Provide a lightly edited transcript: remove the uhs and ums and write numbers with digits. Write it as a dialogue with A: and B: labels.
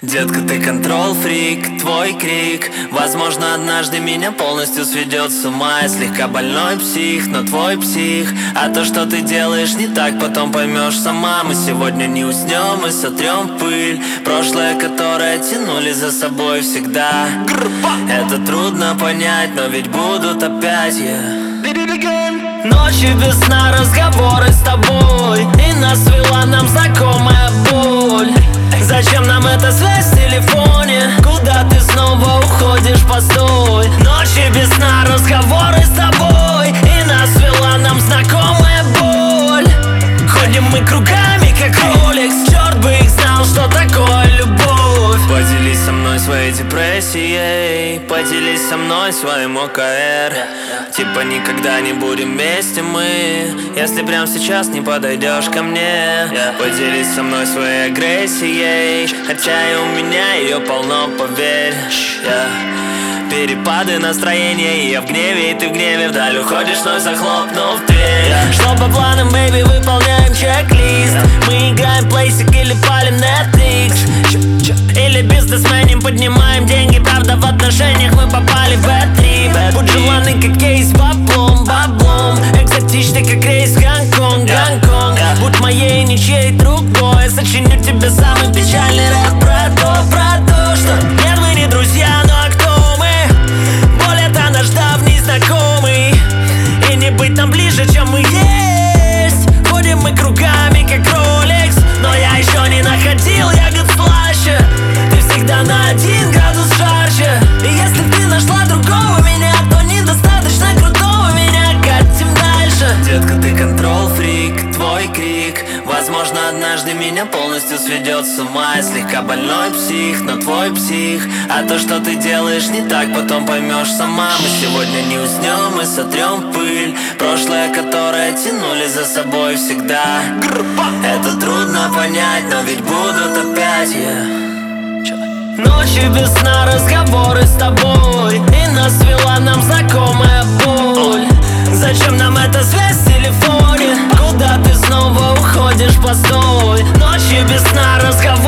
A: Детка, ты контрол-фрик, твой крик возможно, однажды меня полностью сведет с ума. Я слегка больной псих, но твой псих. А то, что ты делаешь не так, потом поймешь сама. Мы сегодня не уснем, мы сотрем пыль. Прошлое, которое тянули за собой всегда. Это трудно понять, но ведь будут опять, Ночи без сна, разговоры с тобой, и нас свела нам знакомая боль. Зачем нам эта связь в телефоне? Куда ты снова уходишь, постой. Ночи без сна, разговоры с тобой, и нас свела нам знакомая боль. Ходим мы кругами, как Rolex. Черт бы их знал, что такое любовь. Поделись со мной своей депрессией, поделись со мной своим ОКР. Типа никогда не будем вместе мы, если прямо сейчас не подойдешь ко мне. Поделись со мной своей агрессией, хотя и у меня ее полно, поверь. Перепады настроения, и я в гневе, и ты в гневе. Вдаль уходишь, вновь захлопнув дверь. Что по планам, бэйби, выполняем чек-лист. Мы играем плейсик или палим Netflix. Или бизнесменим поднимаем деньги. Правда, в отношениях мы попали в bad-trip. Будь желанный, как кейс, баблом, баблом. Экзотичный, как рейс, Гонконг, Гонконг. Будь моей, ничьей другой. Сочиню тебе самый печальный рэп про то, что нет, мы не друзья, но кто мы? Более-то наш давний знакомый. И не быть нам ближе, чем мы есть. Ходим мы кругами, как Rolex. Но я еще не находил ягод слаще. Ты всегда на 1 градус жарче. И если ты нашла другого меня, то недостаточно крутого меня. Катим дальше. Детка, ты контрол-фрик, твой крик возможно, однажды меня полностью сведет с ума. Я слегка больной псих, но твой псих. А то, что ты делаешь не так, потом поймешь сама. Мы сегодня не уснем, мы сотрем пыль. Прошлое, которое тянули за собой всегда. Это трудно понять, но ведь будут опять, Ночи без сна, разговоры с тобой, и нас свела нам знакомая боль. Зачем нам эта связь в телефоне? Куда ты снова уходишь, постой. Ночи без сна, разговоры